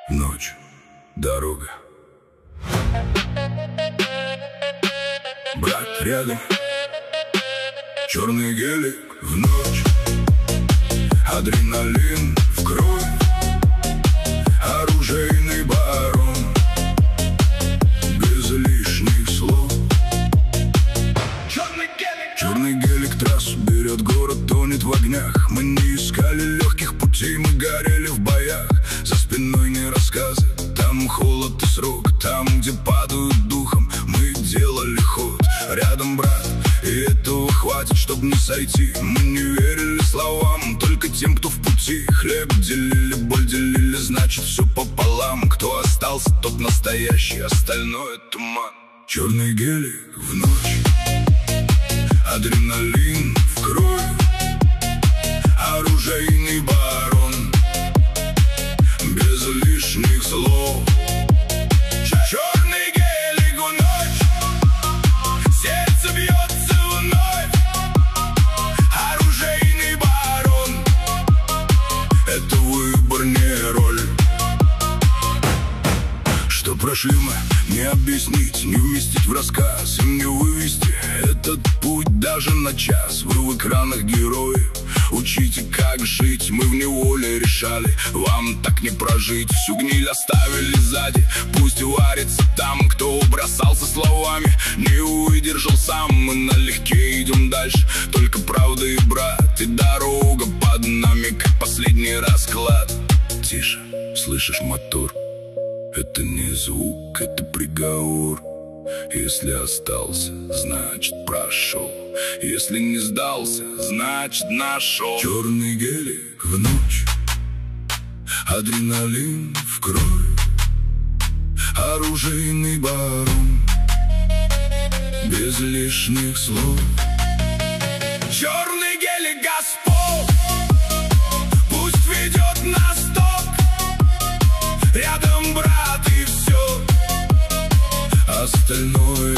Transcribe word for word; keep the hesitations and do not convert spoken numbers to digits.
Ночь, дорога. Брат рядом, черный гелик в ночь, адреналин в кровь, оружейный барон, без лишних слов. Черный гелик, черный гелик трассу берет, город тонет в огнях. Мы не искали легких путей, мы горели в боях. За спиной не рассказы, там холод и срок. Там, где падают духом, мы делали ход. Рядом брат, и этого хватит, чтоб не сойти. Мы не верили словам, только тем, кто в пути. Хлеб делили, боль делили, значит все пополам. Кто остался, тот настоящий, остальное туман. Черный гелик в ночь, адреналин в кровь, оружейный барон, без лишних слов. Черный гелик в ночь, сердце бьется вновь, оружейный барон, это выбор, не роль. Что прошли мы, не объяснить, не вместить в рассказ, им не вывести этот путь даже на час. Вы в экранах герои, учите, как жить, мы в неволе решали, вам так не прожить. Всю гниль оставили сзади, пусть варится там, кто бросался словами, не выдержал сам. Мы налегке идем дальше, только правда и брат, и дорога под нами, как последний расклад. Тише, слышишь мотор? Это не звук, это приговор. Если остался, значит прошел. Если не сдался, значит нашел. Черный гелик в ночь, адреналин в кровь, оружейный барон, без лишних слов. Черный гелик Господ, пусть ведет нас ток. Рядом брат и все остальное